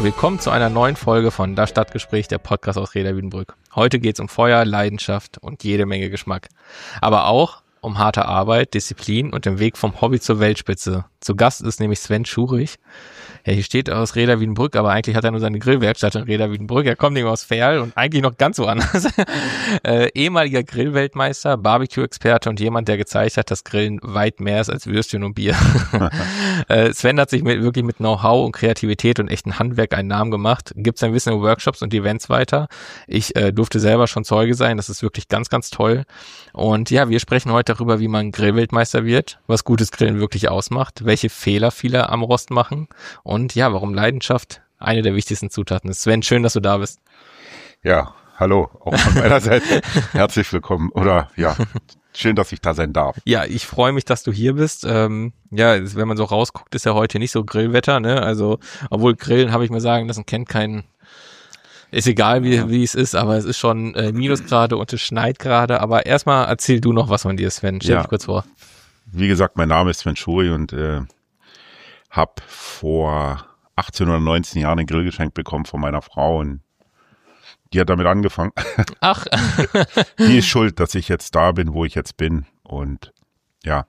willkommen zu einer neuen Folge von Das Stadtgespräch, der Podcast aus Reda-Wiedenbrück. Heute geht's um Feuer, Leidenschaft und jede Menge Geschmack. Aber auch um harte Arbeit, Disziplin und den Weg vom Hobby zur Weltspitze. Zu Gast ist nämlich Sven Schurich. Ja, hier steht aus Reda-Wiedenbrück, aber eigentlich hat er nur seine Grillwerkstatt in Reda-Wiedenbrück. Er kommt nämlich aus Verl und eigentlich noch ganz woanders. Ehemaliger Grillweltmeister, Barbecue-Experte und jemand, der gezeigt hat, dass Grillen weit mehr ist als Würstchen und Bier. Sven hat sich wirklich mit Know-how und Kreativität und echten Handwerk einen Namen gemacht, gibt sein Wissen in Workshops und Events weiter. Ich durfte selber schon Zeuge sein, das ist wirklich ganz, ganz toll. Und ja, wir sprechen heute darüber, wie man Grillweltmeister wird, was gutes Grillen wirklich ausmacht, welche Fehler viele am Rost machen und ja, warum Leidenschaft eine der wichtigsten Zutaten ist. Sven, schön, dass du da bist. Ja, hallo, auch von meiner Seite. Herzlich willkommen oder ja, schön, dass ich da sein darf. Ja, ich freue mich, dass du hier bist. Ja, wenn man so rausguckt, ist ja heute nicht so Grillwetter, ne? Also, obwohl Grillen, habe ich mir sagen lassen, kennt keinen. Ist egal, wie es ist, aber es ist schon Minusgrade und es schneit gerade. Aber erstmal erzähl du noch was von dir, Sven. Stell dich kurz vor. Wie gesagt, mein Name ist Sven Schurich und habe vor 18 oder 19 Jahren einen Grill geschenkt bekommen von meiner Frau und die hat damit angefangen. Ach. Die ist schuld, dass ich jetzt da bin, wo ich jetzt bin. Und ja,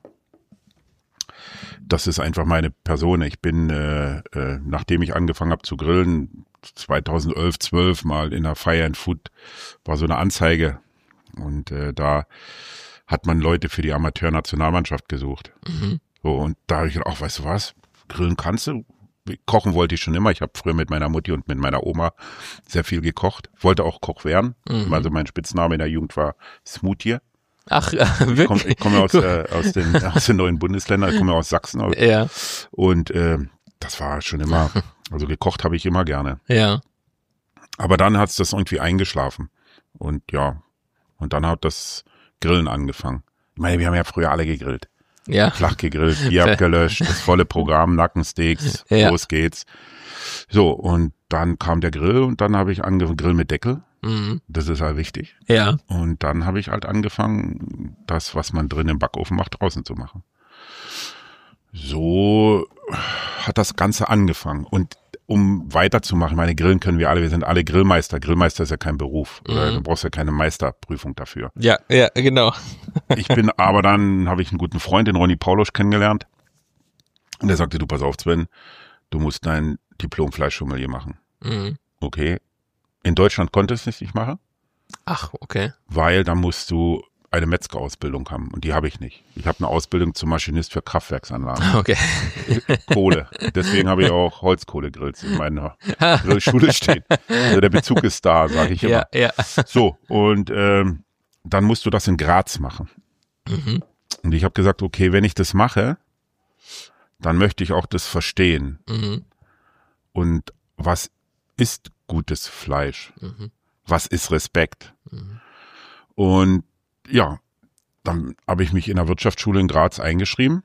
das ist einfach meine Person. Ich bin, nachdem ich angefangen habe zu grillen, 2011, 12 mal in der Fire and Food, war so eine Anzeige. Und da hat man Leute für die Amateurnationalmannschaft gesucht. Mhm. So, und da habe ich gedacht, ach, weißt du was, grillen kannst du. Kochen wollte ich schon immer. Ich habe früher mit meiner Mutti und mit meiner Oma sehr viel gekocht. Wollte auch Koch werden. Mhm. Also mein Spitzname in der Jugend war Smoothie. Ach, wirklich? Ich komme aus den neuen Bundesländern. Ich komme aus Sachsen. Ja. Und das war schon immer, also gekocht habe ich immer gerne. Ja. Aber dann hat es das irgendwie eingeschlafen. Und ja, und dann hat das Grillen angefangen. Ich meine, wir haben ja früher alle gegrillt. Ja. Flach gegrillt, Bier abgelöscht, das volle Programm, Nackensteaks, los geht's. So, und dann kam der Grill und dann habe ich angefangen, Grill mit Deckel. Mhm. Das ist halt wichtig. Ja. Und dann habe ich halt angefangen, das, was man drin im Backofen macht, draußen zu machen. So hat das Ganze angefangen. Und um weiterzumachen, meine Grillen können wir alle, wir sind alle Grillmeister. Grillmeister ist ja kein Beruf. Du brauchst ja keine Meisterprüfung dafür. Ja, genau. Ich bin aber dann, habe ich einen guten Freund, den Ronny Paulusch, kennengelernt. Und der sagte, du pass auf, Sven, du musst dein Diplom-Fleischsommelier machen. Mhm. Okay. In Deutschland konntest du es nicht machen. Ach, okay. Weil da musst du eine Metzgerausbildung haben und die habe ich nicht. Ich habe eine Ausbildung zum Maschinist für Kraftwerksanlagen. Okay. Kohle. Deswegen habe ich auch Holzkohlegrills in meiner Schule stehen. Also der Bezug ist da, sage ich immer. Ja. So, und dann musst du das in Graz machen. Mhm. Und ich habe gesagt, okay, wenn ich das mache, dann möchte ich auch das verstehen. Mhm. Und was ist gutes Fleisch? Mhm. Was ist Respekt? Mhm. Und ja, dann habe ich mich in der Wirtschaftsschule in Graz eingeschrieben,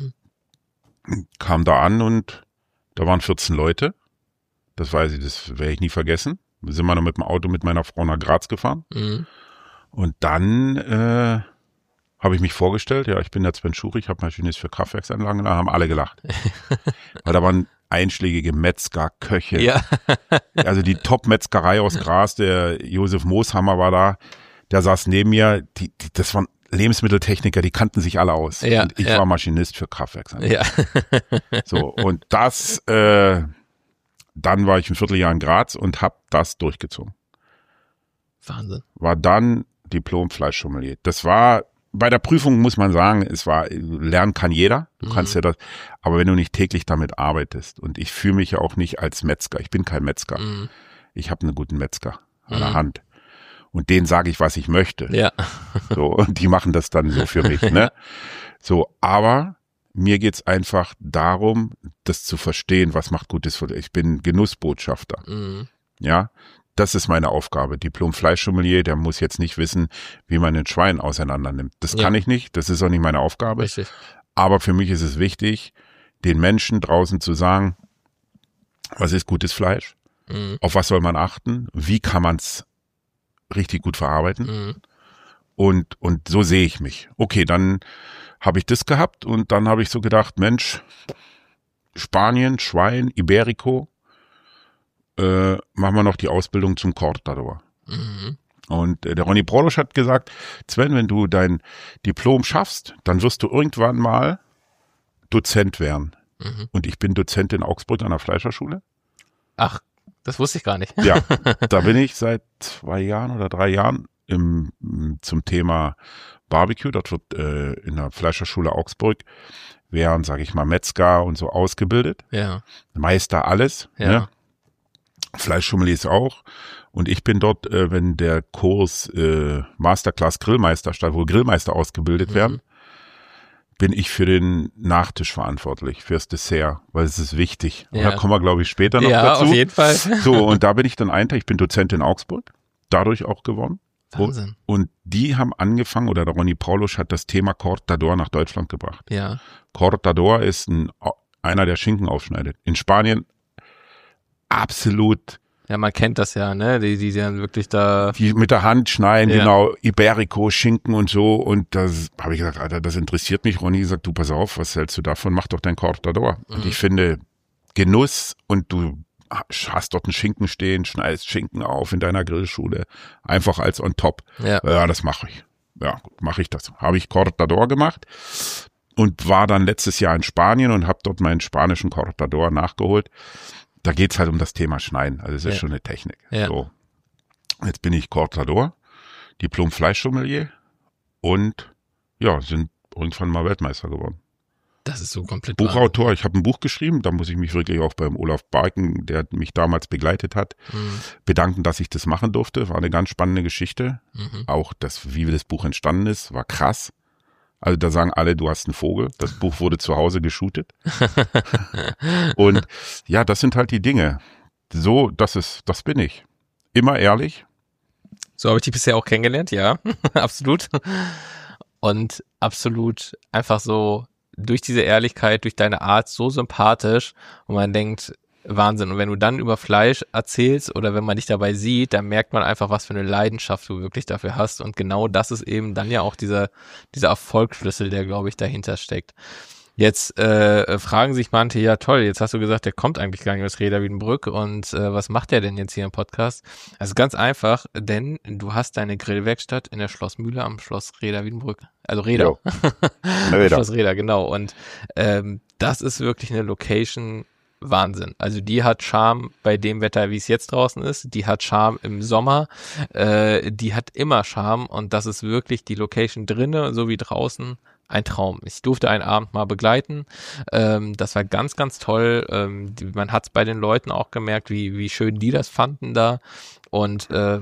kam da an und da waren 14 Leute. Das weiß ich, das werde ich nie vergessen. Wir sind mal noch mit dem Auto mit meiner Frau nach Graz gefahren. Mhm. Und dann habe ich mich vorgestellt, ja, ich bin der Sven Schurich, habe Maschinist für Kraftwerksanlagen, da haben alle gelacht. Weil da waren einschlägige Metzger, Köche. Ja. Also die Top-Metzgerei aus Graz, der Josef Mooshammer war da. Der saß neben mir, das waren Lebensmitteltechniker, die kannten sich alle aus. Ja, und ich war Maschinist für Kraftwerksanlagen. Ja. So, und das, dann war ich ein Vierteljahr in Graz und habe das durchgezogen. Wahnsinn. War dann Diplom-Fleischsommelier. Das war, bei der Prüfung muss man sagen, lernen kann jeder. Du kannst ja das, aber wenn du nicht täglich damit arbeitest, und ich fühle mich ja auch nicht als Metzger, ich bin kein Metzger. Ich habe einen guten Metzger an der Hand. Und denen sage ich, was ich möchte. Ja. So, und die machen das dann so für mich, ne? So, aber mir geht's einfach darum, das zu verstehen, was macht gutes Fleisch. Ich bin Genussbotschafter. Mhm. Ja, das ist meine Aufgabe. Diplom-Fleischsommelier, der muss jetzt nicht wissen, wie man ein Schwein auseinander nimmt. Das kann ich nicht, das ist auch nicht meine Aufgabe. Richtig. Aber für mich ist es wichtig, den Menschen draußen zu sagen, was ist gutes Fleisch? Mhm. Auf was soll man achten? Wie kann man's richtig gut verarbeiten? Und so sehe ich mich. Okay, dann habe ich das gehabt und dann habe ich so gedacht, Mensch, Spanien, Schwein, Iberico, machen wir noch die Ausbildung zum Cortador. Mhm. Und der Ronny Prolosch hat gesagt, Sven, wenn du dein Diplom schaffst, dann wirst du irgendwann mal Dozent werden. Mhm. Und ich bin Dozent in Augsburg an der Fleischerschule. Ach, das wusste ich gar nicht. Ja, da bin ich seit 2 Jahren oder 3 Jahren zum Thema Barbecue. Dort wird in der Fleischerschule Augsburg werden, sage ich mal, Metzger und so ausgebildet. Ja. Meister alles. Ja. Ne? Fleischsommeliers auch. Und ich bin dort, wenn der Kurs Masterclass Grillmeister statt, wo Grillmeister ausgebildet werden, bin ich für den Nachtisch verantwortlich, fürs Dessert, weil es ist wichtig. Und Ja. da kommen wir, glaube ich, später noch Ja, dazu. auf jeden Fall. So, und da bin ich dann ich bin Dozent in Augsburg, dadurch auch gewonnen. Wahnsinn. Und die haben angefangen, oder der Ronny Prolosch hat das Thema Cortador nach Deutschland gebracht. Ja. Cortador ist einer, der Schinken aufschneidet. In Spanien absolut, Ja, man kennt das ja, ne? Die dann wirklich da. die mit der Hand schneiden, Ja. genau, Iberico, Schinken und so. Und das habe ich gesagt, Alter, das interessiert mich. Ronny gesagt, du pass auf, was hältst du davon? Mach doch dein Cortador. Und ich finde Genuss, und du hast dort einen Schinken stehen, schneidest Schinken auf in deiner Grillschule, einfach als on top. Ja. Ja, das mache ich. Ja, gut, mache ich das. Habe ich Cortador gemacht und war dann letztes Jahr in Spanien und habe dort meinen spanischen Cortador nachgeholt. Da geht's halt um das Thema Schneiden. Also es ist schon eine Technik. Ja. So. Jetzt bin ich Cortador, Diplom-Fleischsommelier und ja, sind irgendwann mal Weltmeister geworden. Das ist so komplett Buchautor, ich habe ein Buch geschrieben, da muss ich mich wirklich auch beim Olaf Barken, der mich damals begleitet hat, bedanken, dass ich das machen durfte. War eine ganz spannende Geschichte. Auch wie das Buch entstanden ist, war krass. Also da sagen alle, du hast einen Vogel. Das Buch wurde zu Hause geshootet. Und ja, das sind halt die Dinge. So, das bin ich. Immer ehrlich. So habe ich dich bisher auch kennengelernt, ja, absolut. Und absolut einfach so durch diese Ehrlichkeit, durch deine Art so sympathisch, und man denkt, Wahnsinn. Und wenn du dann über Fleisch erzählst oder wenn man dich dabei sieht, dann merkt man einfach, was für eine Leidenschaft du wirklich dafür hast. Und genau das ist eben dann ja auch dieser Erfolgsschlüssel, der, glaube ich, dahinter steckt. Jetzt fragen sich manche, ja toll, jetzt hast du gesagt, der kommt eigentlich gar nicht aus Reda Wiedenbrück, und was macht der denn jetzt hier im Podcast? Also ganz einfach, denn du hast deine Grillwerkstatt in der Schlossmühle am Schloss Reda Wiedenbrück. Also Reda. Jo. Reda. Schloss Reda, genau. Und das ist wirklich eine Location Wahnsinn. Also die hat Charme bei dem Wetter, wie es jetzt draußen ist. Die hat Charme im Sommer. Die hat immer Charme, und das ist wirklich die Location drinnen, so wie draußen. Ein Traum. Ich durfte einen Abend mal begleiten. Das war ganz, ganz toll. Man hat es bei den Leuten auch gemerkt, wie schön die das fanden da. Und da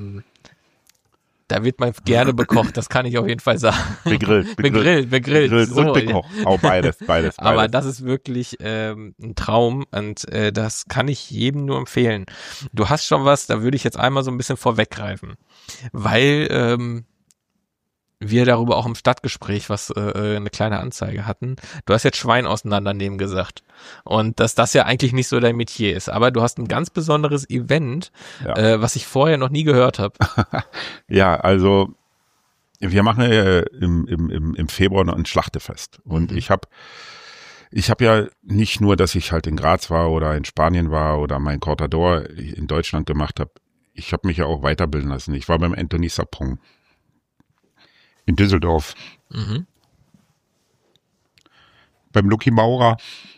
wird man gerne bekocht, das kann ich auf jeden Fall sagen. Begrillt. Begrillt. So, und bekocht. Auch beides. Aber das ist wirklich ein Traum, und das kann ich jedem nur empfehlen. Du hast schon was, da würde ich jetzt einmal so ein bisschen vorweggreifen, weil wir darüber auch im Stadtgespräch eine kleine Anzeige hatten. Du hast jetzt Schwein auseinandernehmen gesagt, und dass das ja eigentlich nicht so dein Metier ist, aber du hast ein ganz besonderes Event, was ich vorher noch nie gehört habe. Ja, also wir machen im Februar noch ein Schlachtefest, und ich habe ja nicht nur, dass ich halt in Graz war oder in Spanien war oder mein Cortador in Deutschland gemacht habe, ich habe mich ja auch weiterbilden lassen. Ich war beim Anthony Sapong in Düsseldorf. Beim Lucky Maurer.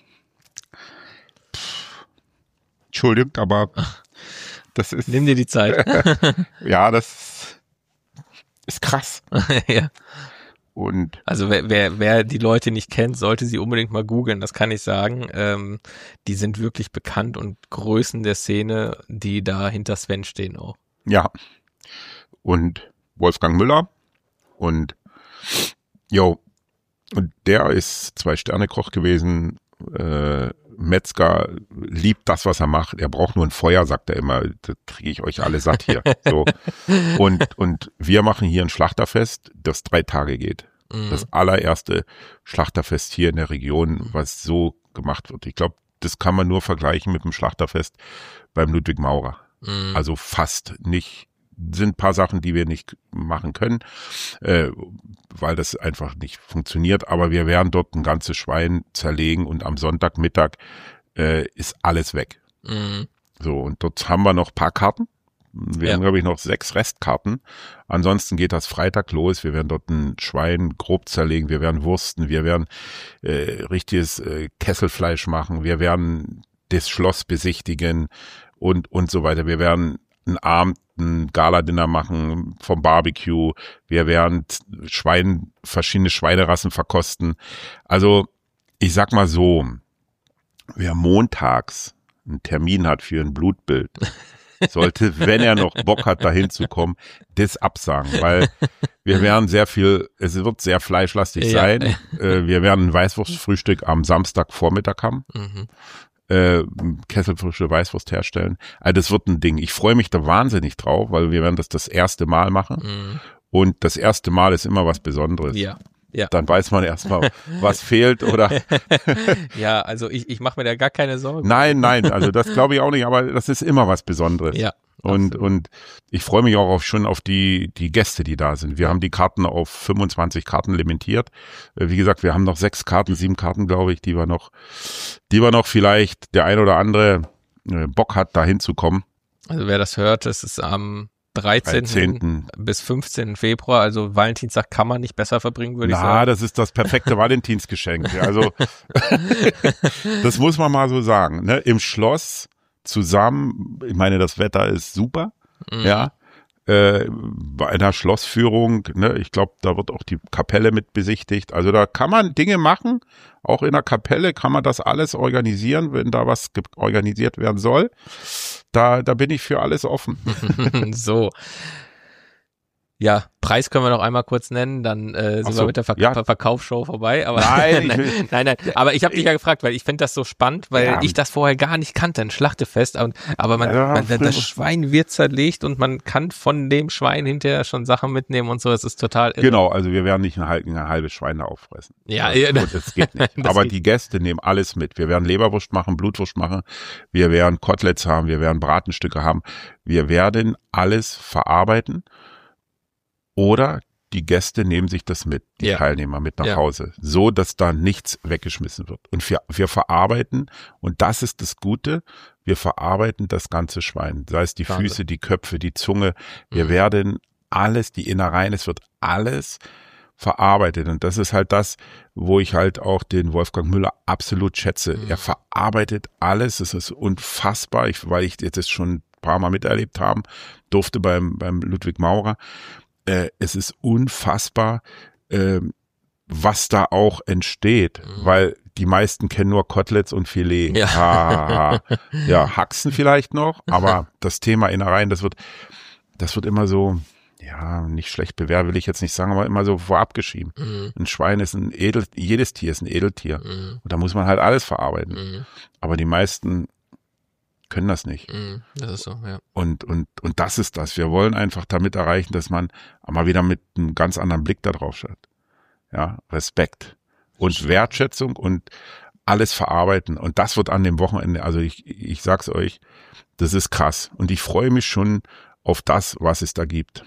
Entschuldigung, aber das ist... Nimm dir die Zeit. Ja, das ist krass. Ja. Und Also wer die Leute nicht kennt, sollte sie unbedingt mal googeln, das kann ich sagen. Die sind wirklich bekannt und Größen der Szene, die da hinter Sven stehen auch. ja, und Wolfgang Müller und und der ist 2-Sterne-Koch gewesen, Metzger, liebt das, was er macht. Er braucht nur ein Feuer, sagt er immer. Da kriege ich euch alle satt hier. So. Und wir machen hier ein Schlachterfest, das 3 Tage geht. Das allererste Schlachterfest hier in der Region, was so gemacht wird. Ich glaube, das kann man nur vergleichen mit dem Schlachterfest beim Ludwig Maurer. Also fast nicht. Sind ein paar Sachen, die wir nicht machen können, weil das einfach nicht funktioniert. Aber wir werden dort ein ganzes Schwein zerlegen, und am Sonntagmittag ist alles weg. So, und dort haben wir noch ein paar Karten. Wir haben, glaube ich, noch 6 Restkarten. Ansonsten geht das Freitag los. Wir werden dort ein Schwein grob zerlegen. Wir werden Wursten. Wir werden richtiges Kesselfleisch machen. Wir werden das Schloss besichtigen und so weiter. Wir werden einen Abend, ein Gala-Dinner machen vom Barbecue. Wir werden verschiedene Schweinerassen verkosten. Also, ich sag mal so, wer montags einen Termin hat für ein Blutbild, sollte, wenn er noch Bock hat, dahin zu kommen, das absagen, weil wir werden es wird sehr fleischlastig sein. Wir werden ein Weißwurstfrühstück am Samstagvormittag haben. Kesselfrische Weißwurst herstellen. Also das wird ein Ding. Ich freue mich da wahnsinnig drauf, weil wir werden das erste Mal machen. Und das erste Mal ist immer was Besonderes. Ja. Dann weiß man erstmal, was fehlt oder. Ja, also ich mache mir da gar keine Sorgen. Nein, also das glaube ich auch nicht, aber das ist immer was Besonderes. Ja. Und ich freue mich auch schon auf die Gäste, die da sind. Wir haben die Karten auf 25 Karten limitiert. Wie gesagt, wir haben noch 7 Karten, glaube ich, die wir noch vielleicht der ein oder andere Bock hat, da hinzukommen. Also wer das hört, das ist am 13. bis 15. Februar, also Valentinstag kann man nicht besser verbringen, würde ich sagen. Das ist das perfekte Valentinsgeschenk. Also das muss man mal so sagen. Ne? Im Schloss zusammen, ich meine, das Wetter ist super, ja. Bei einer Schlossführung, ne, ich glaube, da wird auch die Kapelle mit besichtigt. Also da kann man Dinge machen, auch in der Kapelle kann man das alles organisieren, wenn da was organisiert werden soll. Da bin ich für alles offen. So. Ja, Preis können wir noch einmal kurz nennen, dann sind wir mit der Verkaufsshow vorbei. Aber nein. Aber ich habe dich ja gefragt, weil ich finde das so spannend, weil ich das vorher gar nicht kannte, ein Schlachtefest. Aber das Schwein wird zerlegt und man kann von dem Schwein hinterher schon Sachen mitnehmen und so. Es ist total irre. Genau, also wir werden nicht ein halbes Schwein da auffressen. Ja, das geht nicht. Aber die Gäste nehmen alles mit. Wir werden Leberwurst machen, Blutwurst machen, wir werden Koteletts haben, wir werden Bratenstücke haben. Wir werden alles verarbeiten. Oder die Gäste nehmen sich das mit, die Teilnehmer mit nach Hause, so dass da nichts weggeschmissen wird. Und wir verarbeiten, und das ist das Gute, wir verarbeiten das ganze Schwein, sei es die Füße, die Köpfe, die Zunge. Wir werden alles, die Innereien, es wird alles verarbeitet. Und das ist halt das, wo ich halt auch den Wolfgang Müller absolut schätze. Er verarbeitet alles, es ist unfassbar, weil ich das schon ein paar Mal miterlebt haben durfte beim Ludwig Maurer. Es ist unfassbar, was da auch entsteht, weil die meisten kennen nur Koteletts und Filet. Ja, Haxen vielleicht noch, aber das Thema Innereien, das wird immer so, nicht schlecht bewertet, will ich jetzt nicht sagen, aber immer so vorab geschrieben. Ein Schwein ist jedes Tier ist ein Edeltier. Und da muss man halt alles verarbeiten. Aber die meisten können das nicht. Das ist so, ja. Und das ist das. Wir wollen einfach damit erreichen, dass man mal wieder mit einem ganz anderen Blick da drauf schaut. Ja, Respekt und Wertschätzung und alles verarbeiten. Und das wird an dem Wochenende, also ich sag's euch, das ist krass. Und ich freue mich schon auf das, was es da gibt.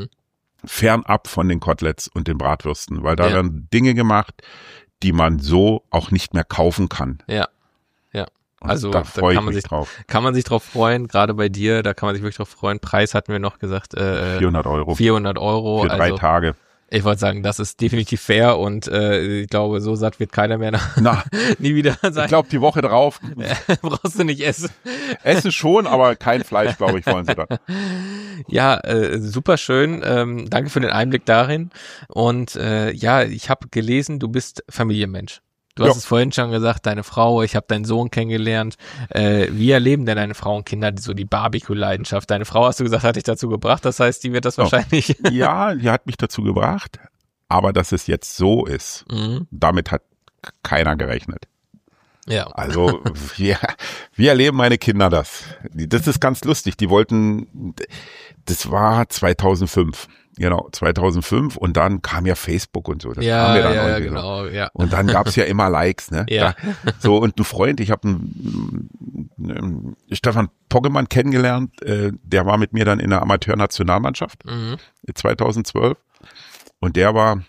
Fernab von den Koteletts und den Bratwürsten, weil da werden Dinge gemacht, die man so auch nicht mehr kaufen kann. Ja. Und also da kann man sich drauf freuen, gerade bei dir, da kann man sich wirklich drauf freuen. Preis hatten wir noch gesagt, 400 Euro. 400 Euro. Für 3 Tage. Ich wollte sagen, das ist definitiv fair und ich glaube, so satt wird keiner mehr nie wieder sein. Ich glaube, die Woche drauf brauchst du nicht essen. Essen schon, aber kein Fleisch, glaube ich, wollen sie dann. Ja, super schön. Danke für den Einblick darin. Und ich habe gelesen, du bist Familienmensch. Du hast es vorhin schon gesagt, deine Frau, ich habe deinen Sohn kennengelernt. Wie erleben denn deine Frau und Kinder so die Barbecue-Leidenschaft? Deine Frau, hast du gesagt, hat dich dazu gebracht. Das heißt, die wird das wahrscheinlich... Ja, die hat mich dazu gebracht. Aber dass es jetzt so ist, damit hat keiner gerechnet. Ja. Also wie erleben meine Kinder das? Das ist ganz lustig. Die wollten, das war 2005. Genau, 2005 und dann kam ja Facebook und so. Das kam ja dann genau, ja. Und dann gab's ja immer Likes, ne? Ja. So, und ein Freund, ich habe einen Stefan Poggemann kennengelernt, der war mit mir dann in der Amateurnationalmannschaft 2012 und der war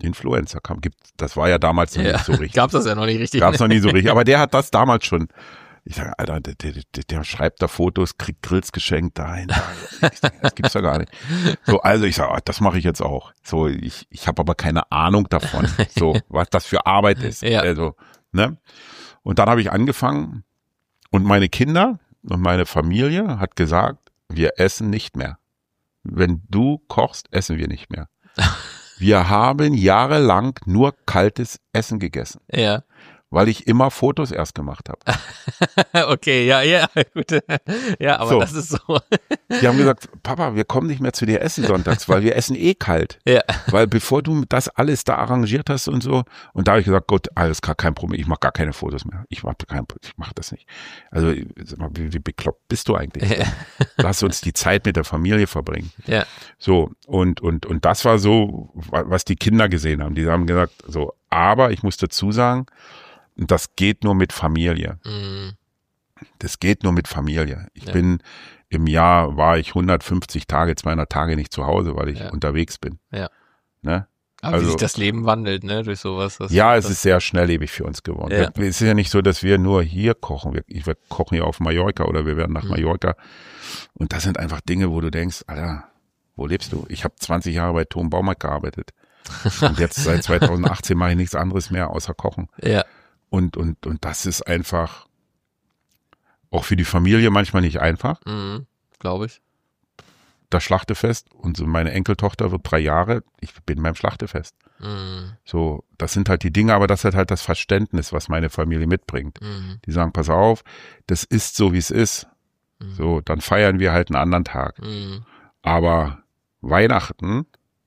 Influencer, das war ja damals noch nicht so richtig. Gab's das ja noch nicht richtig. Gab's noch nie so richtig, aber der hat das damals schon Ich sage, Alter, der schreibt da Fotos, kriegt Grills geschenkt dahin. Das gibt's ja gar nicht. So, also ich sage, das mache ich jetzt auch. So, ich habe aber keine Ahnung davon, so, was das für Arbeit ist. Ja. Also, ne? Und dann habe ich angefangen und meine Kinder und meine Familie hat gesagt, wir essen nicht mehr. Wenn du kochst, essen wir nicht mehr. Wir haben jahrelang nur kaltes Essen gegessen. Ja. Weil ich immer Fotos erst gemacht habe. Okay, ja, gut. Ja, aber So. das ist so. Die haben gesagt, Papa, wir kommen nicht mehr zu dir essen sonntags, weil wir essen eh kalt. Ja. Weil bevor du das alles da arrangiert hast und so, und da habe ich gesagt, Gott, alles klar, kein Problem, ich mache gar keine Fotos mehr. Ich mache das nicht. Also, sag mal, wie bekloppt bist du eigentlich? Ja. Lass uns die Zeit mit der Familie verbringen. Ja. So, und das war so, was die Kinder gesehen haben. Die haben gesagt, so, aber ich muss dazu sagen, das geht nur mit Familie. Mhm. Das geht nur mit Familie. Im Jahr war ich 150 Tage, 200 Tage nicht zu Hause, weil ich unterwegs bin. Ja. Ne? Aber wie sich das Leben wandelt, ne, durch sowas. Es ist sehr schnelllebig für uns geworden. Ja. Es ist ja nicht so, dass wir nur hier kochen. Wir kochen ja auf Mallorca oder wir werden nach Mallorca. Und das sind einfach Dinge, wo du denkst, Alter, wo lebst du? Ich habe 20 Jahre bei Tom Baumarkt gearbeitet. Und jetzt seit 2018 mache ich nichts anderes mehr außer kochen. Ja. Und das ist einfach auch für die Familie manchmal nicht einfach. Mhm, glaube ich. Das Schlachtefest und so meine Enkeltochter wird 3 Jahre, ich bin beim Schlachtefest. Mhm. So, das sind halt die Dinge, aber das ist halt das Verständnis, was meine Familie mitbringt. Mhm. Die sagen, pass auf, das ist so, wie es ist. Mhm. So, dann feiern wir halt einen anderen Tag. Mhm. Aber Weihnachten,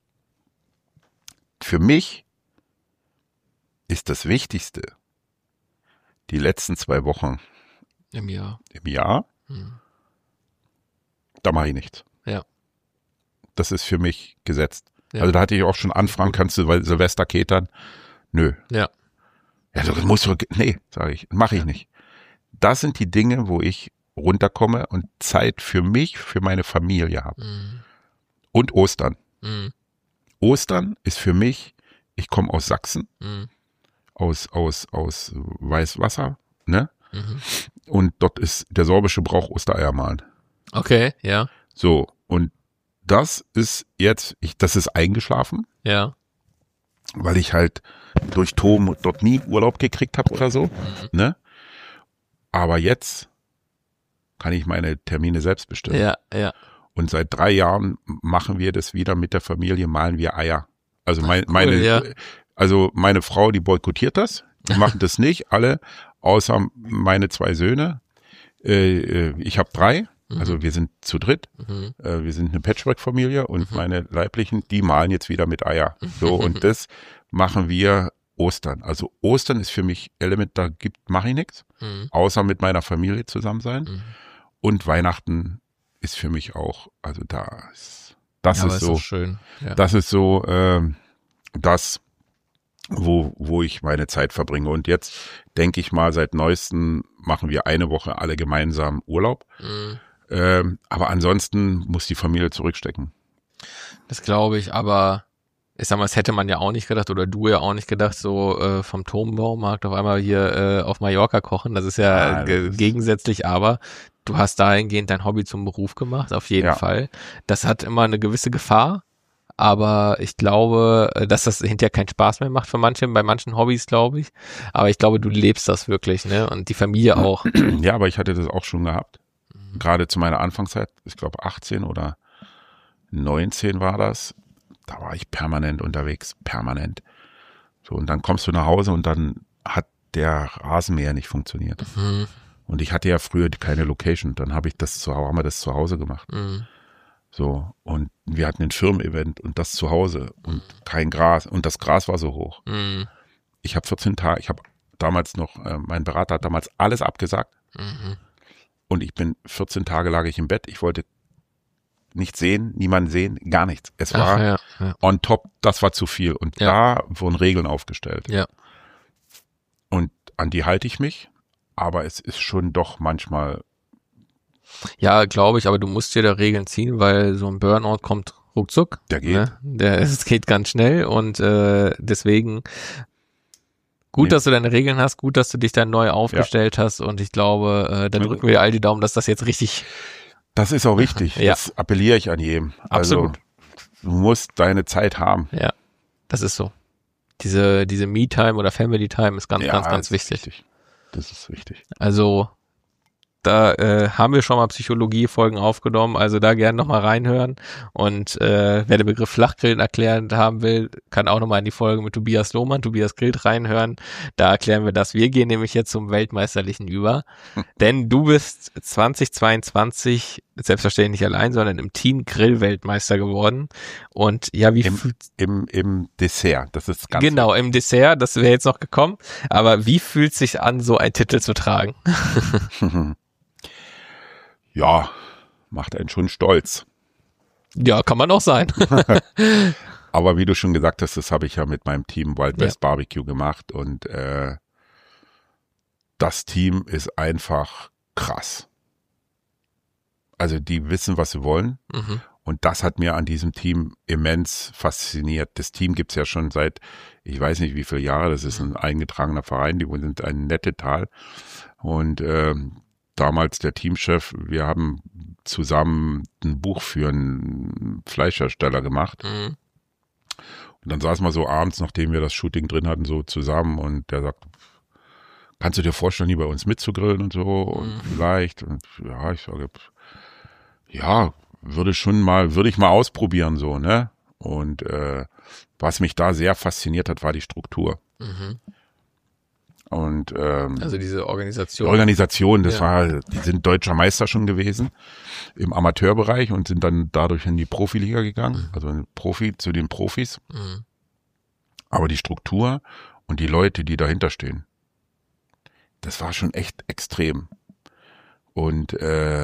für mich ist das Wichtigste, die letzten 2 Wochen Im Jahr. Mhm. Da mache ich nichts. Ja. Das ist für mich gesetzt. Ja. Also da hatte ich auch schon Anfragen, kannst du Silvester catern? Nö. Ja. Ja, das musst du, nee, sage ich, mache ich nicht. Das sind die Dinge, wo ich runterkomme und Zeit für mich, für meine Familie habe. Mhm. Und Ostern. Mhm. Ostern ist für mich, ich komme aus Sachsen, Mhm. aus Weißwasser, ne? Mhm. Und dort ist der sorbische Brauch Ostereier malen. Okay, ja. So, und das ist jetzt, das ist eingeschlafen, Ja. weil ich halt durch Tom dort nie Urlaub gekriegt habe oder so, ne? Aber jetzt kann ich meine Termine selbst bestimmen. Ja, ja. Und seit 3 Jahren machen wir das wieder mit der Familie, malen wir Eier. Also meine Frau, die boykottiert das. Die machen das nicht, alle, außer meine 2 Söhne. Ich habe 3, also wir sind zu dritt. Mhm. Wir sind eine Patchwork-Familie und meine Leiblichen, die malen jetzt wieder mit Eier. So, und das machen wir Ostern. Also Ostern ist für mich elementar, mache ich nichts, außer mit meiner Familie zusammen sein. Und Weihnachten ist für mich auch, also das ist so schön. Ja. Das ist so das, wo ich meine Zeit verbringe. Und jetzt denke ich mal, seit neuestem machen wir eine Woche alle gemeinsam Urlaub. Mhm. Aber ansonsten muss die Familie zurückstecken. Das glaube ich, aber ich sag mal, das hätte man ja auch nicht gedacht oder du ja auch nicht gedacht, so vom Turmbaumarkt auf einmal hier auf Mallorca kochen. Das ist ja gegensätzlich, aber du hast dahingehend dein Hobby zum Beruf gemacht, auf jeden Fall. Das hat immer eine gewisse Gefahr, aber ich glaube, dass das hinterher keinen Spaß mehr macht für manche, bei manchen Hobbys, glaube ich. Aber ich glaube, du lebst das wirklich, ne? Und die Familie auch. Ja, aber ich hatte das auch schon gehabt. Gerade zu meiner Anfangszeit, ich glaube 18 oder 19 war das. Da war ich permanent unterwegs, permanent. So, und dann kommst du nach Hause und dann hat der Rasenmäher nicht funktioniert. Mhm. Und ich hatte ja früher keine Location. Dann haben wir das zu Hause gemacht. Mhm. So, und wir hatten ein Firmen-Event und das zu Hause und kein Gras. Und das Gras war so hoch. Mhm. Ich habe 14 Tage, ich habe damals noch, mein Berater hat damals alles abgesagt. Mhm. Und 14 Tage lag ich im Bett. Ich wollte nichts sehen, niemanden sehen, gar nichts. Es war on top, das war zu viel. Und da wurden Regeln aufgestellt. Ja. Und an die halte ich mich. Aber es ist schon doch manchmal. Ja, glaube ich, aber du musst dir da Regeln ziehen, weil so ein Burnout kommt ruckzuck. Der geht. Ne? Es geht ganz schnell und deswegen Gut, dass du deine Regeln hast, gut, dass du dich dann neu aufgestellt hast und ich glaube, da drücken wir all die Daumen, dass das jetzt richtig... Das ist auch wichtig, das appelliere ich an jedem. Absolut. Also, du musst deine Zeit haben. Ja, das ist so. Diese Me-Time oder Family-Time ist ganz wichtig. Das ist wichtig. Also da haben wir schon mal Psychologie-Folgen aufgenommen, also da gerne nochmal reinhören und wer den Begriff Flachgrillen erklärt haben will, kann auch nochmal in die Folge mit Tobias Lohmann, Tobias Grillt reinhören, da erklären wir das. Wir gehen nämlich jetzt zum Weltmeisterlichen über, denn du bist 2022 selbstverständlich nicht allein, sondern im Team Grill-Weltmeister geworden und ja, im Dessert, das ist ganz genau, im Dessert, das wäre jetzt noch gekommen, aber wie fühlt es sich an, so einen Titel zu tragen? Ja, macht einen schon stolz. Ja, kann man auch sein. Aber wie du schon gesagt hast, das habe ich ja mit meinem Team Wild West Barbecue gemacht und das Team ist einfach krass. Also die wissen, was sie wollen und das hat mir an diesem Team immens fasziniert. Das Team gibt's ja schon seit, ich weiß nicht wie viele Jahre, das ist ein eingetragener Verein, die sind ein Nettetal und damals der Teamchef, wir haben zusammen ein Buch für einen Fleischhersteller gemacht. Und dann saßen wir so abends, nachdem wir das Shooting drin hatten, so zusammen und der sagt, kannst du dir vorstellen, hier bei uns mitzugrillen und so und vielleicht und ja, ich sage, ja, würde ich mal ausprobieren so, ne? Und was mich da sehr fasziniert hat, war die Struktur. Und also diese Organisation. Die sind deutscher Meister schon gewesen im Amateurbereich und sind dann dadurch in die Profiliga gegangen, also zu den Profis. Aber die Struktur und die Leute, die dahinter stehen, das war schon echt extrem. Und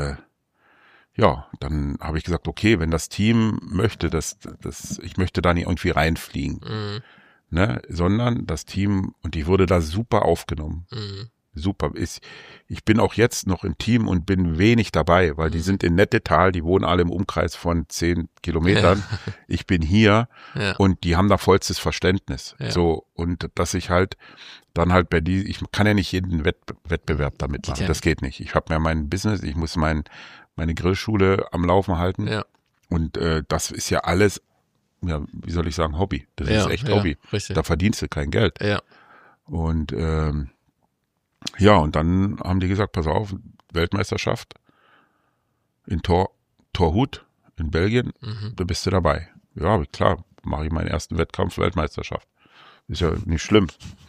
dann habe ich gesagt, okay, wenn das Team möchte, ich möchte da nicht irgendwie reinfliegen. Ne, sondern das Team, und ich wurde da super aufgenommen. Super. Ich bin auch jetzt noch im Team und bin wenig dabei, weil die sind in Nettetal, die wohnen alle im Umkreis von 10 Kilometern. Ich bin hier und die haben da vollstes Verständnis. So, und dass ich halt dann halt ich kann ja nicht jeden Wettbewerb damit machen. Das geht nicht. Ich habe ja mein Business, ich muss meine Grillschule am Laufen halten. Ja. Und das ist ja alles, ja, wie soll ich sagen, Hobby. Das ist echt Hobby. Richtig. Da verdienst du kein Geld. Ja. Und und dann haben die gesagt, pass auf, Weltmeisterschaft in Torhut in Belgien, da bist du dabei. Ja, klar, mache ich meinen ersten Wettkampf Weltmeisterschaft. Ist ja nicht schlimm.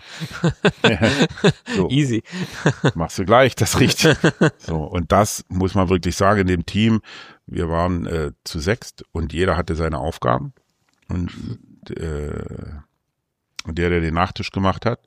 So, easy. Machst du gleich, das richtig. So, und das muss man wirklich sagen, in dem Team, wir waren zu 6 und jeder hatte seine Aufgaben. Und der den Nachtisch gemacht hat,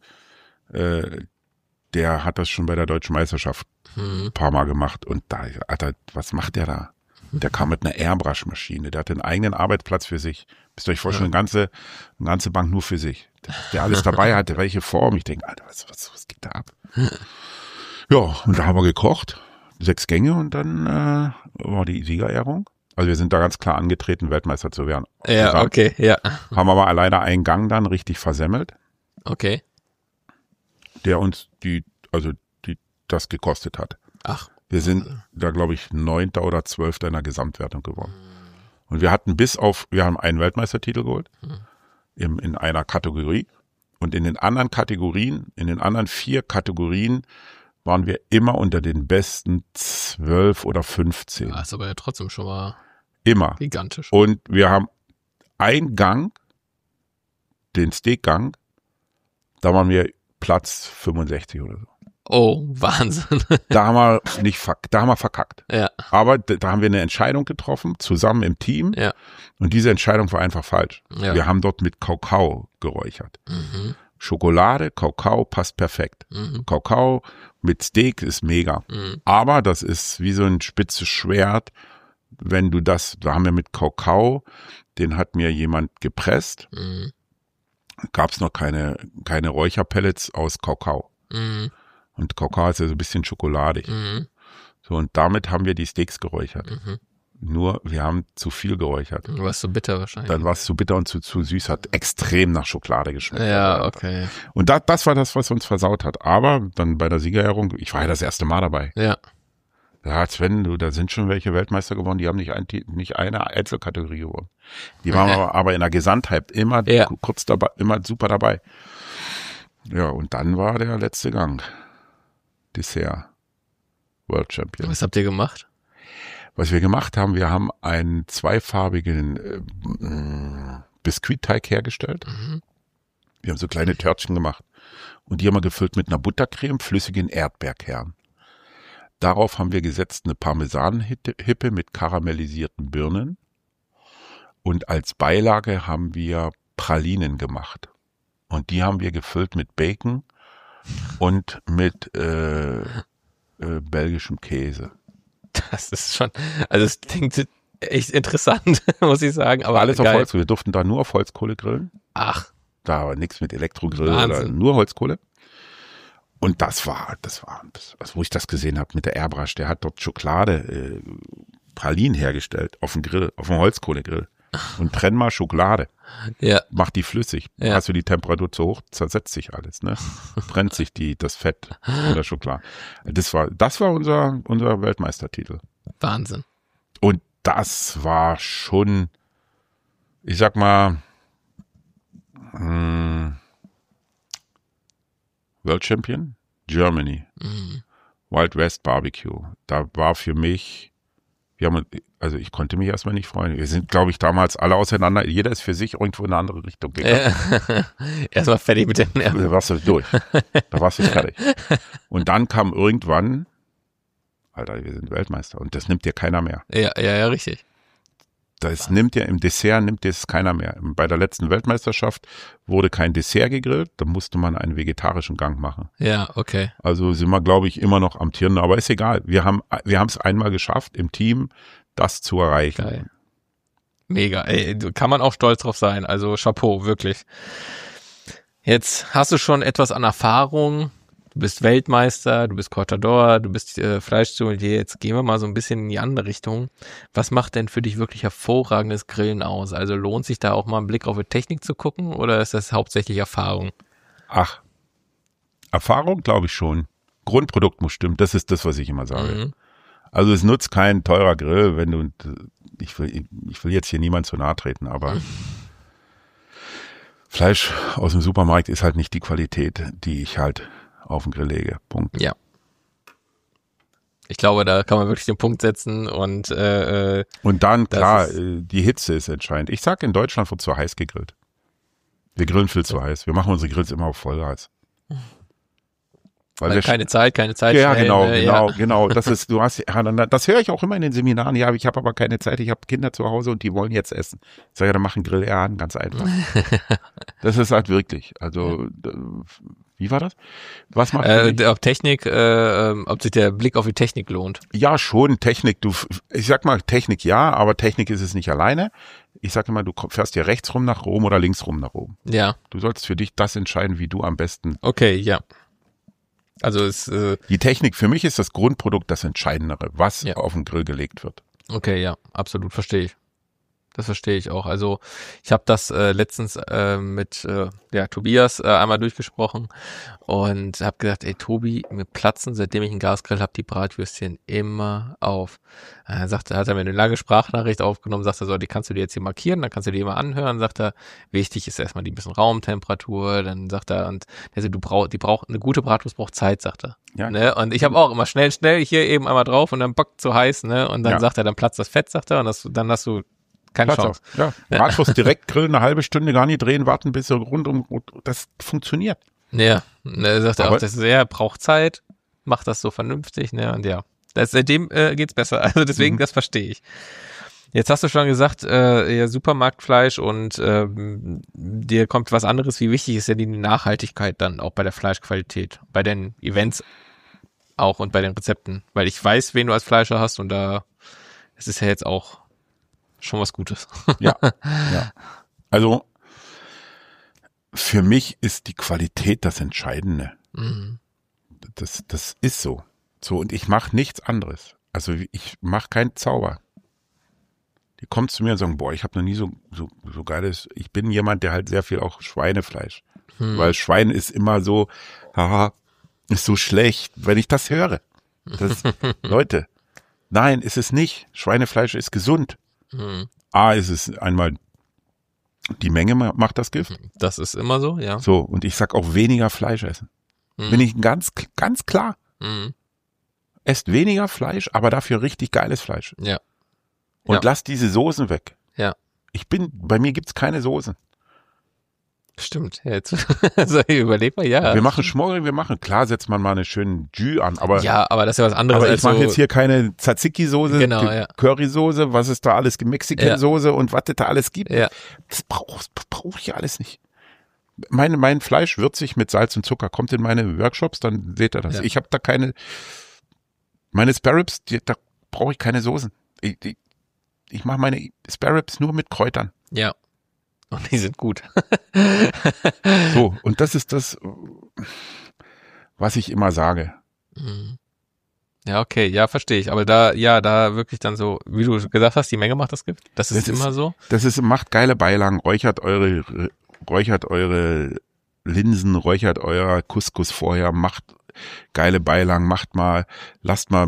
der hat das schon bei der Deutschen Meisterschaft ein paar Mal gemacht. Und da, Alter, was macht der da? Der kam mit einer Airbrush-Maschine. Der hatte einen eigenen Arbeitsplatz für sich. Müsst ihr euch vorstellen, eine ganze Bank nur für sich. Der alles dabei hatte, welche Form. Ich denke, Alter, was geht da ab? Ja, und da haben wir gekocht. 6 Gänge und dann war die Siegerehrung. Also wir sind da ganz klar angetreten, Weltmeister zu werden. Ja, zusammen. Okay, ja. Haben aber leider einen Gang dann richtig versemmelt. Okay. Der uns das gekostet hat. Ach. Wir sind da, glaube ich, 9. oder 12. in der Gesamtwertung geworden. Und wir haben einen Weltmeistertitel geholt in einer Kategorie. Und in den anderen Kategorien, in den anderen 4 Kategorien waren wir immer unter den besten 12 oder 15. Ja, ist aber ja trotzdem schon mal immer gigantisch. Und wir haben einen Gang, den Steakgang, da waren wir Platz 65 oder so. Oh, Wahnsinn. Da haben wir verkackt. Ja. Aber da haben wir eine Entscheidung getroffen, zusammen im Team. Ja. Und diese Entscheidung war einfach falsch. Ja. Wir haben dort mit Kakao geräuchert. Schokolade, Kakao passt perfekt. Kakao mit Steak ist mega. Aber das ist wie so ein spitzes Schwert, wenn du da haben wir mit Kakao, den hat mir jemand gepresst. Gab es noch keine Räucherpellets aus Kakao. Und Kakao ist ja so ein bisschen schokoladig. So, und damit haben wir die Steaks geräuchert. Nur wir haben zu viel geräuchert. Du warst so bitter wahrscheinlich. Dann war es zu bitter und zu süß, hat extrem nach Schokolade geschmeckt. Ja, okay. Und das war das, was uns versaut hat. Aber dann bei der Siegerehrung, ich war ja das erste Mal dabei. Ja. Ja, Sven, da sind schon welche Weltmeister geworden, die haben nicht eine Einzelkategorie gewonnen. Die waren aber in der Gesamtheit immer kurz dabei, immer super dabei. Ja, und dann war der letzte Gang. Dessert. World Champion. Was habt ihr gemacht? Was wir gemacht haben, wir haben einen zweifarbigen Biskuitteig hergestellt. Mhm. Wir haben so kleine Törtchen gemacht. Und die haben wir gefüllt mit einer Buttercreme, flüssigen Erdbeerkern. Darauf haben wir gesetzt eine Parmesanhippe mit karamellisierten Birnen. Und als Beilage haben wir Pralinen gemacht. Und die haben wir gefüllt mit Bacon und mit belgischem Käse. Das ist schon, also es klingt echt interessant, muss ich sagen. Aber alles geil. auf Holzkohle. Wir durften da nur auf Holzkohle grillen. Ach. Da war nichts mit Elektrogrill Wahnsinn. oder nur Holzkohle. Und das war, wo ich das gesehen habe mit der Airbrush, der hat dort Schokolade, Pralinen hergestellt auf dem Grill, auf dem Holzkohlegrill. Und trenn mal Schokolade. Ja. Mach die flüssig. Ja. Hast du die Temperatur zu hoch, zersetzt sich alles, ne? Brennt sich das Fett in der Schokolade. Das war unser Weltmeistertitel. Wahnsinn. Und das war schon, ich sag mal, World Champion, Germany, Wild West Barbecue. Da war für mich, ich konnte mich erstmal nicht freuen. Wir sind, glaube ich, damals alle auseinander. Jeder ist für sich irgendwo in eine andere Richtung gegangen. Erstmal fertig mit den Nerven. Da warst du durch. Da warst du fertig. Und dann kam irgendwann, Alter, wir sind Weltmeister. Und das nimmt dir keiner mehr. Ja, richtig. Im Dessert nimmt das keiner mehr. Bei der letzten Weltmeisterschaft wurde kein Dessert gegrillt, da musste man einen vegetarischen Gang machen. Ja, okay. Also sind wir, glaube ich, immer noch amtierend, aber ist egal. Wir haben es einmal geschafft, im Team das zu erreichen. Geil. Mega. Ey, kann man auch stolz drauf sein. Also Chapeau, wirklich. Jetzt hast du schon etwas an Erfahrung. Du bist Weltmeister, du bist Cortador, du bist Fleischsommelier. Jetzt gehen wir mal so ein bisschen in die andere Richtung. Was macht denn für dich wirklich hervorragendes Grillen aus? Also lohnt sich da auch mal einen Blick auf die Technik zu gucken oder ist das hauptsächlich Erfahrung? Ach, Erfahrung glaube ich schon. Grundprodukt muss stimmen. Das ist das, was ich immer sage. Mhm. Also es nutzt kein teurer Grill, wenn du, ich will jetzt hier niemand zu nahe treten, aber Fleisch aus dem Supermarkt ist halt nicht die Qualität, die ich halt auf den Grill lege. Punkt. Ja. Ich glaube, da kann man wirklich den Punkt setzen und dann, klar, die Hitze ist entscheidend. Ich sag, in Deutschland wird zu heiß gegrillt. Wir grillen viel zu heiß. Wir machen unsere Grills immer auf Vollgas. Weil keine Zeit. Ja, schnell, genau. Das höre ich auch immer in den Seminaren. Ja, ich habe aber keine Zeit. Ich habe Kinder zu Hause und die wollen jetzt essen. Ich sage, dann mach einen Grill eher an, ganz einfach. Das ist halt wirklich. Also, wie war das? Was macht ob Technik, ob sich der Blick auf die Technik lohnt? Ja, schon Technik. Ich sag mal Technik ja, aber Technik ist es nicht alleine. Ich sage immer, du fährst hier rechts rum nach oben oder links rum nach oben. Ja. Du solltest für dich das entscheiden, wie du am besten. Okay, ja. Also die Technik, für mich ist das Grundprodukt das Entscheidendere, was auf den Grill gelegt wird. Okay, ja, absolut, verstehe ich. Das verstehe ich auch. Also ich habe das letztens mit Tobias einmal durchgesprochen und habe gesagt, ey Tobi, mir platzen, seitdem ich einen Gasgrill habe, die Bratwürstchen immer auf. Hat er mir eine lange Sprachnachricht aufgenommen, sagt er so, die kannst du dir jetzt hier markieren, dann kannst du die immer anhören, sagt er, wichtig ist erstmal die bisschen Raumtemperatur, dann sagt er, und also eine gute Bratwurst braucht Zeit, sagt er. Ja. Ne? Und ich habe auch immer schnell hier eben einmal drauf und dann bockt zu heiß, ne? Und dann sagt er, dann platzt das Fett, sagt er, und dann hast du keine Chance. Ja, Bratwurst direkt grillen, eine halbe Stunde gar nicht drehen, warten bis er rundum, das funktioniert. Ja, ne, sagt er auch, braucht Zeit, macht das so vernünftig, ne, und ja, seitdem geht's besser, also deswegen, das verstehe ich. Jetzt hast du schon gesagt, Supermarktfleisch und dir kommt was anderes, wie wichtig ist ja die Nachhaltigkeit dann auch bei der Fleischqualität, bei den Events auch und bei den Rezepten, weil ich weiß, wen du als Fleischer hast und es ist ja jetzt auch schon was Gutes. Ja. Also für mich ist die Qualität das Entscheidende. Mhm. Das ist so. Und ich mache nichts anderes. Also ich mache keinen Zauber. Die kommen zu mir und sagen, boah, ich habe noch nie so geiles, ich bin jemand, der halt sehr viel auch Schweinefleisch, weil Schwein ist immer so, haha, ist so schlecht, wenn ich das höre. Leute, nein, ist es nicht. Schweinefleisch ist gesund. A, ist es einmal, die Menge macht das Gift. Das ist immer so, ja. So, und ich sag auch weniger Fleisch essen. Bin ich ganz klar. Esst weniger Fleisch, aber dafür richtig geiles Fleisch. Ja. Und lasst diese Soßen weg. Ja. Bei mir gibt's keine Soßen. Stimmt. Jetzt, also überleg mal, ja. Wir machen Schmorgel, klar setzt man mal eine schöne Jus an, aber. Ja, aber das ist ja was anderes Aber als ich mache so, jetzt hier keine Tzatziki-Soße, Genau, ja. Currysoße, was es da alles, Mexican-Soße und was es da alles gibt. Ja. Das brauch ich ja alles nicht. Mein Fleisch würzig mit Salz und Zucker kommt in meine Workshops, dann seht ihr das. Ja. Ich habe da meine Spare Ribs, da brauche ich keine Soßen. Ich mache meine Spare Ribs nur mit Kräutern. Ja. Und die sind gut. So, und das ist das, was ich immer sage. Ja, okay, ja, verstehe ich. Aber da wirklich dann so, wie du gesagt hast, die Menge macht das Gift. Das ist immer so. Macht geile Beilagen, räuchert eure Linsen, räuchert euer Couscous vorher, macht geile Beilagen, lasst mal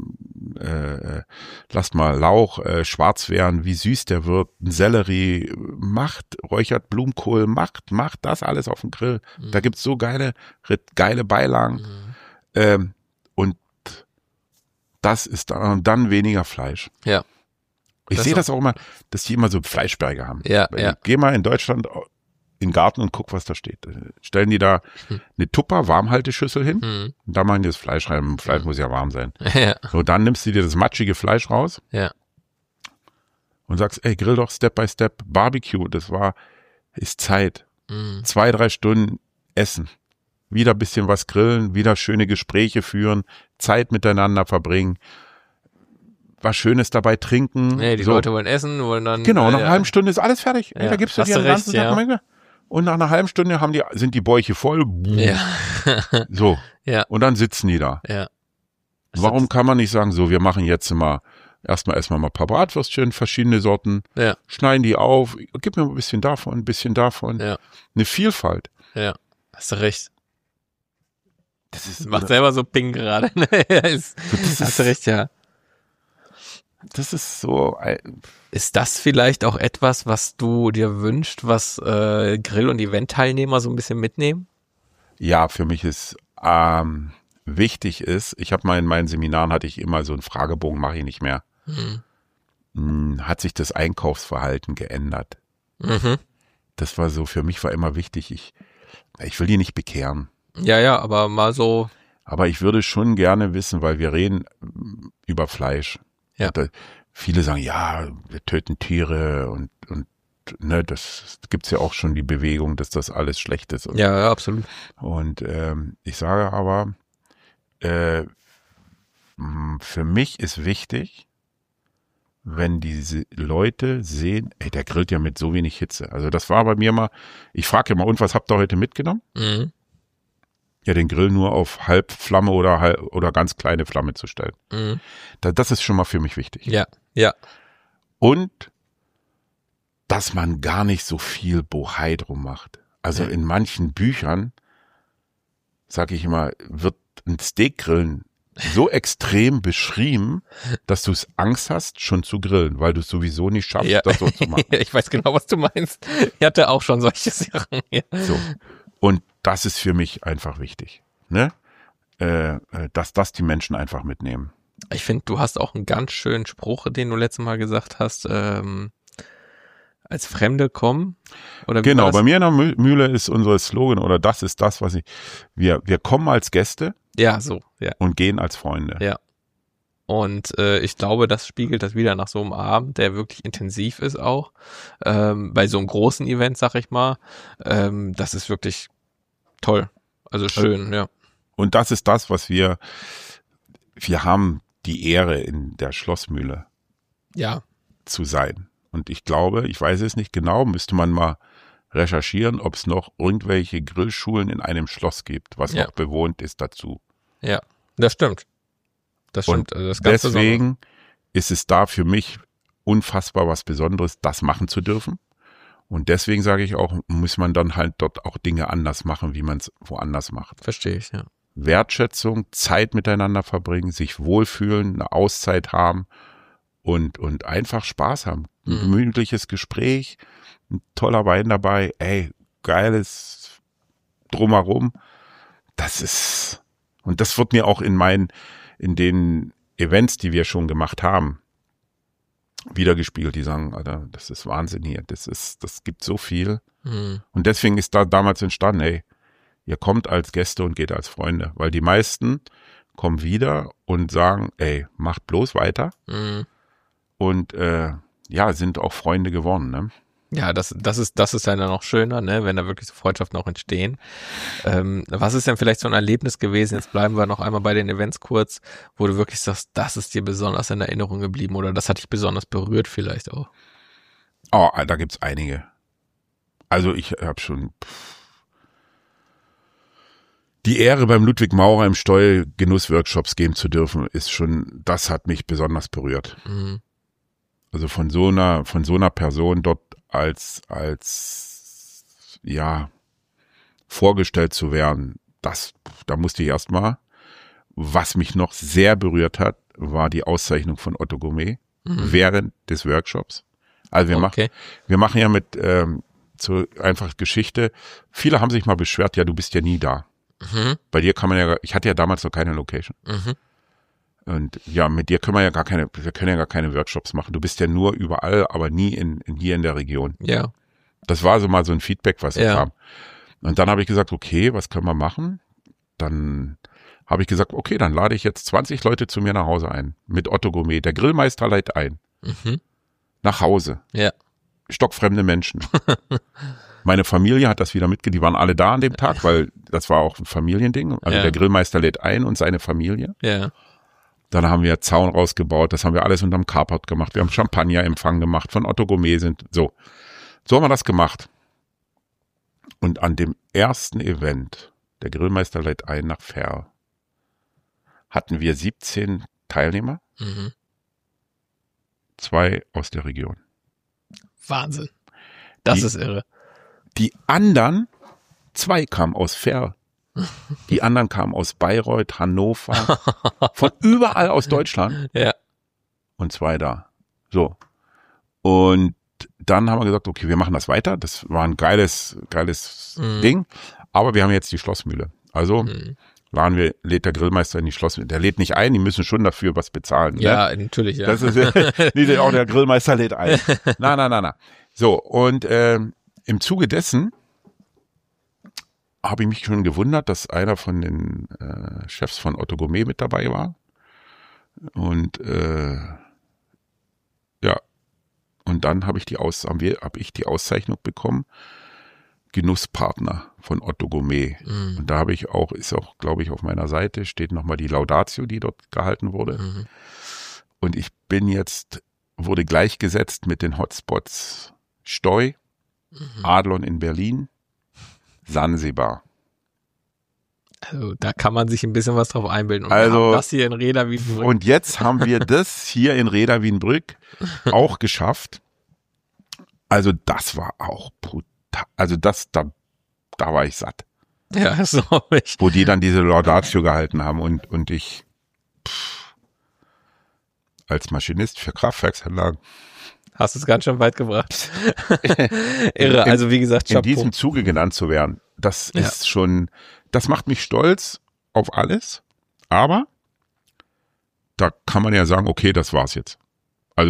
Lauch schwarz werden, wie süß der wird, ein Sellerie, räuchert Blumenkohl, macht das alles auf dem Grill. Da gibt's so geile Beilagen. Und das ist dann weniger Fleisch. Ja. Ich sehe das auch immer, dass die immer so Fleischberge haben. Ja. Geh mal in Deutschland in den Garten und guck, was da steht. Stellen die da eine Tupper-Warmhalteschüssel hin und da machen die das Fleisch rein. Fleisch muss ja warm sein. Ja. So, dann nimmst du dir das matschige Fleisch raus Ja. und sagst, ey, grill doch Step by Step. Barbecue, ist Zeit. 2-3 Stunden essen. Wieder ein bisschen was grillen, wieder schöne Gespräche führen, Zeit miteinander verbringen, was Schönes dabei trinken. Nee, die Leute wollen essen, wollen dann. Genau, nach einer halben Stunde ist alles fertig. Ja. Da gibst du Hast dir du den ganzen recht, Tag mehr. Und nach einer halben Stunde sind die Bäuche voll. Ja. So. Ja. Und dann sitzen die da. Ja. Warum kann man nicht sagen, so, wir machen jetzt erstmal essen wir mal ein paar Bratwürstchen, verschiedene Sorten, Ja. schneiden die auf, gib mir ein bisschen davon, Ja. Eine Vielfalt. Ja. Hast du recht. Das Macht selber so Ping gerade. Hast du recht, ja. Das ist so. Ist das vielleicht auch etwas, was du dir wünschst, was Grill- und Event-Teilnehmer so ein bisschen mitnehmen? Ja, für mich ist wichtig ich habe mal in meinen Seminaren hatte ich immer so einen Fragebogen, mache ich nicht mehr. Hat sich das Einkaufsverhalten geändert? Das war so, für mich war immer wichtig, ich will die nicht bekehren. Ja, aber mal so. Aber ich würde schon gerne wissen, weil wir reden über Fleisch. Ja. Viele sagen, ja, wir töten Tiere und ne, das gibt's ja auch schon die Bewegung, dass das alles schlecht ist. Ja, absolut. Und ich sage aber, für mich ist wichtig, wenn diese Leute sehen, ey, der grillt ja mit so wenig Hitze. Also das war bei mir mal, ich frage immer, und was habt ihr heute mitgenommen? Ja, den Grill nur auf Halbflamme oder ganz kleine Flamme zu stellen. Das ist schon mal für mich wichtig. Ja. Und dass man gar nicht so viel Bohai drum macht. Also in manchen Büchern, sage ich immer, wird ein Steakgrillen so extrem beschrieben, dass du es Angst hast, schon zu grillen, weil du es sowieso nicht schaffst, das so zu machen. Ich weiß genau, was du meinst. Ich hatte auch schon solche Sachen. Ja. So. Und das ist für mich einfach wichtig, ne? Dass das die Menschen einfach mitnehmen. Ich finde, du hast auch einen ganz schönen Spruch, den du letztes Mal gesagt hast, als Fremde kommen. Oder wie Genau, war das? bei mir in der Mühle ist unser Slogan, oder das ist das, was wir kommen als Gäste Ja, so, ja. und gehen als Freunde. Ja. Und ich glaube, das spiegelt das wieder nach so einem Abend, der wirklich intensiv ist auch. Bei so einem großen Event, sag ich mal. Das ist wirklich toll. Also schön, ja. Und das ist das, was wir haben die Ehre, in der Schlossmühle Ja. zu sein. Und ich glaube, ich weiß es nicht genau, müsste man mal recherchieren, ob es noch irgendwelche Grillschulen in einem Schloss gibt, was noch bewohnt ist dazu. Ja, das stimmt. Das stimmt. Und Also das ganz deswegen ist es da für mich unfassbar was Besonderes, das machen zu dürfen. Und deswegen sage ich auch, muss man dann halt dort auch Dinge anders machen, wie man es woanders macht. Verstehe ich, ja. Wertschätzung, Zeit miteinander verbringen, sich wohlfühlen, eine Auszeit haben und einfach Spaß haben. Ein gemütliches Gespräch, ein toller Wein dabei, geiles Drumherum. Und das wird mir auch in den Events, die wir schon gemacht haben, wiedergespiegelt. Die sagen, Alter, das ist Wahnsinn hier, das gibt so viel. Und deswegen ist da damals entstanden, ihr kommt als Gäste und geht als Freunde, weil die meisten kommen wieder und sagen, macht bloß weiter. Und sind auch Freunde geworden, ne? Ja, das ist dann noch schöner, ne, wenn da wirklich so Freundschaften auch entstehen. Was ist denn vielleicht so ein Erlebnis gewesen? Jetzt bleiben wir noch einmal bei den Events kurz, wo du wirklich sagst, das ist dir besonders in Erinnerung geblieben oder das hat dich besonders berührt vielleicht auch. Oh, da gibt's einige. Also ich habe schon die Ehre, beim Ludwig Maurer im Steuer Genussworkshops geben zu dürfen, das hat mich besonders berührt. Also von so einer Person dort als vorgestellt zu werden, da musste ich erstmal, was mich noch sehr berührt hat, war die Auszeichnung von Otto Gourmet während des Workshops. Also wir machen ja mit so einfach Geschichte. Viele haben sich mal beschwert, ja, du bist ja nie da. Bei dir ich hatte ja damals noch keine Location. Und ja, mit dir können wir gar keine Workshops machen. Du bist ja nur überall, aber nie hier in der Region. Ja. Das war so mal so ein Feedback, was kam. Und dann habe ich gesagt, okay, was können wir machen? Dann habe ich gesagt, okay, dann lade ich jetzt 20 Leute zu mir nach Hause ein. Mit Otto Gourmet. Der Grillmeister lädt ein. Nach Hause. Ja. Stockfremde Menschen. Meine Familie hat das wieder mitgegeben. Die waren alle da an dem Tag, weil das war auch ein Familiending. Also der Grillmeister lädt ein und seine Familie. Ja. Dann haben wir Zaun rausgebaut. Das haben wir alles unterm Carport gemacht. Wir haben Champagnerempfang gemacht von Otto Gourmet. So haben wir das gemacht. Und an dem ersten Event, der Grillmeister lädt ein nach Verl, hatten wir 17 Teilnehmer. 2 aus der Region. Wahnsinn. Das ist irre. Die anderen 2 kamen aus Verl. Die anderen kamen aus Bayreuth, Hannover, von überall aus Deutschland. Ja. Und 2 da. So. Und dann haben wir gesagt, okay, wir machen das weiter. Das war ein geiles Ding. Aber wir haben jetzt die Schlossmühle. Also lädt der Grillmeister in die Schlossmühle. Der lädt nicht ein, die müssen schon dafür was bezahlen. Ja, ne? Natürlich, ja. Das ist nicht auch der Grillmeister lädt ein. Na. So, und im Zuge dessen habe ich mich schon gewundert, dass einer von den Chefs von Otto Gourmet mit dabei war. Und und dann habe ich die Auszeichnung bekommen, Genusspartner von Otto Gourmet. Und da habe ich ist auch, glaube ich, auf meiner Seite steht nochmal die Laudatio, die dort gehalten wurde. Und ich wurde gleichgesetzt mit den Hotspots Steu, Adlon in Berlin, Sansibar. Also da kann man sich ein bisschen was drauf einbilden. Und also das hier in Reda Wiedenbrück. Und jetzt haben wir das hier in Reda Wiedenbrück auch geschafft. Also das war auch brutal. Also da war ich satt. Ja, das glaube ich. Wo die dann diese Laudatio gehalten haben und ich als Maschinist für Kraftwerksanlagen. Hast du es ganz schön weit gebracht. Irre, also wie gesagt, Chapeau. In diesem Zuge genannt zu werden, das ist schon, das macht mich stolz auf alles, aber da kann man ja sagen, okay, das war's jetzt. Also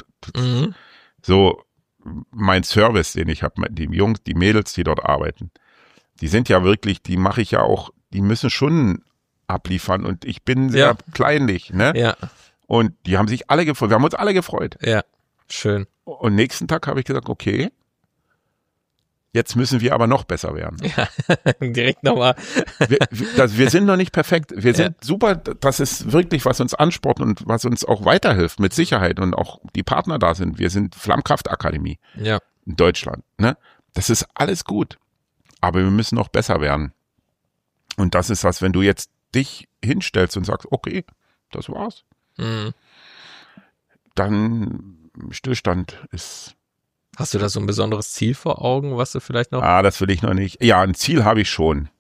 so mein Service, den ich habe, die Jungs, die Mädels, die dort arbeiten, die sind ja wirklich, die mache ich ja auch, die müssen schon abliefern und ich bin sehr kleinlich, ne? Ja. Und die haben sich alle gefreut, wir haben uns alle gefreut. Ja, schön. Und nächsten Tag habe ich gesagt, okay, jetzt müssen wir aber noch besser werden. Ja, direkt nochmal. Wir sind noch nicht perfekt. Wir sind super. Das ist wirklich, was uns anspornt und was uns auch weiterhilft, mit Sicherheit. Und auch die Partner da sind. Wir sind Flammkraftakademie in Deutschland. Ne? Das ist alles gut. Aber wir müssen noch besser werden. Und das ist was, wenn du jetzt dich hinstellst und sagst, okay, das war's. Dann Stillstand ist... Hast du da so ein besonderes Ziel vor Augen, was du vielleicht noch... Das will ich noch nicht. Ja, ein Ziel habe ich schon.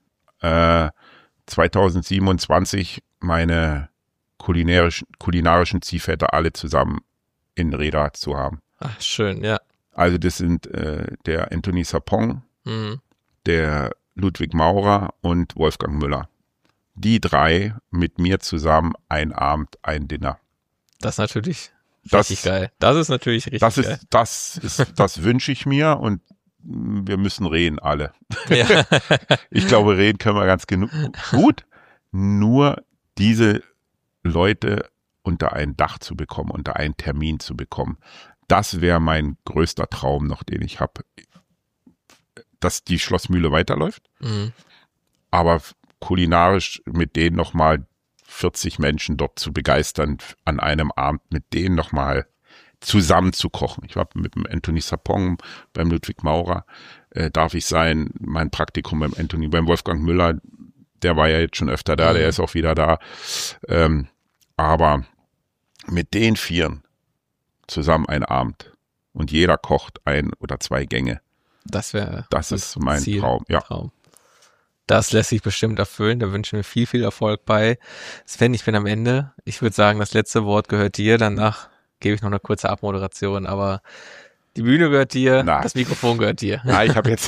2027 meine kulinarischen Ziehväter alle zusammen in Reda zu haben. Ach, schön, ja. Also das sind der Anthony Sapong, der Ludwig Maurer und Wolfgang Müller. Die 3 mit mir zusammen, ein Abend, ein Dinner. Das ist natürlich richtig geil. Das ist natürlich richtig geil. Das wünsche ich mir und wir müssen reden alle. Ja. Ich glaube, reden können wir ganz gut. Nur diese Leute unter ein Dach zu bekommen, unter einen Termin zu bekommen, das wäre mein größter Traum noch, den ich habe. Dass die Schlossmühle weiterläuft, aber kulinarisch mit denen nochmal 40 Menschen dort zu begeistern, an einem Abend mit denen nochmal zusammen zu kochen. Ich war mit dem Anthony Sapong, beim Ludwig Maurer, darf ich sein, mein Praktikum beim Wolfgang Müller, der war ja jetzt schon öfter da, der ist auch wieder da. Aber mit den 4 zusammen einen Abend und jeder kocht 1 oder 2 Gänge. Das ist mein Ziel, Traum. Ja. Das lässt sich bestimmt erfüllen. Da wünschen wir viel, viel Erfolg bei. Sven, ich bin am Ende. Ich würde sagen, das letzte Wort gehört dir. Danach gebe ich noch eine kurze Abmoderation. Aber die Bühne gehört dir, das Mikrofon gehört dir. Na, ich habe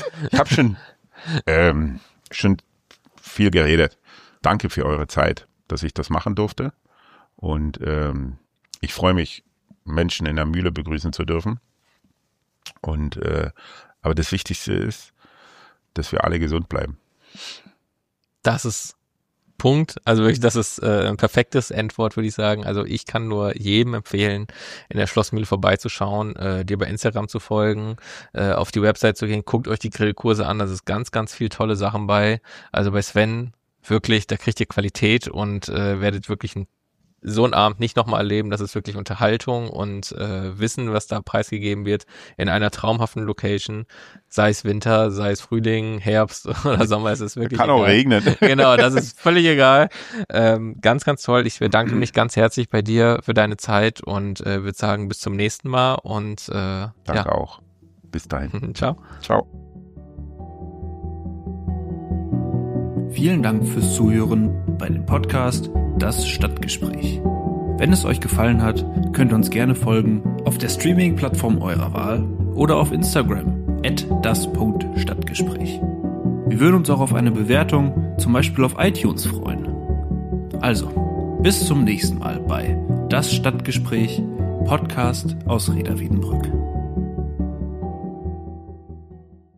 schon viel geredet. Danke für eure Zeit, dass ich das machen durfte. Und ich freue mich, Menschen in der Mühle begrüßen zu dürfen. Und aber das Wichtigste ist, dass wir alle gesund bleiben. Das ist Punkt. Also wirklich, das ist ein perfektes Endwort, würde ich sagen. Also ich kann nur jedem empfehlen, in der Schlossmühle vorbeizuschauen, dir bei Instagram zu folgen, auf die Website zu gehen. Guckt euch die Grillkurse an. Da ist ganz, ganz viel tolle Sachen bei. Also bei Sven wirklich, da kriegt ihr Qualität und werdet wirklich so einen Abend nicht nochmal erleben. Das ist wirklich Unterhaltung und Wissen, was da preisgegeben wird in einer traumhaften Location, sei es Winter, sei es Frühling, Herbst oder Sommer, es ist wirklich kann egal. Auch regnen. Genau, das ist völlig egal. Ganz, ganz toll. Ich bedanke mich ganz herzlich bei dir für deine Zeit und würde sagen, bis zum nächsten Mal und Danke auch. Bis dahin. Ciao. Ciao. Vielen Dank fürs Zuhören bei dem Podcast Das Stadtgespräch. Wenn es euch gefallen hat, könnt ihr uns gerne folgen auf der Streaming-Plattform eurer Wahl oder auf Instagram @das.stadtgespräch. Wir würden uns auch auf eine Bewertung, zum Beispiel auf iTunes, freuen. Also, bis zum nächsten Mal bei Das Stadtgespräch, Podcast aus Reda Wiedenbrück.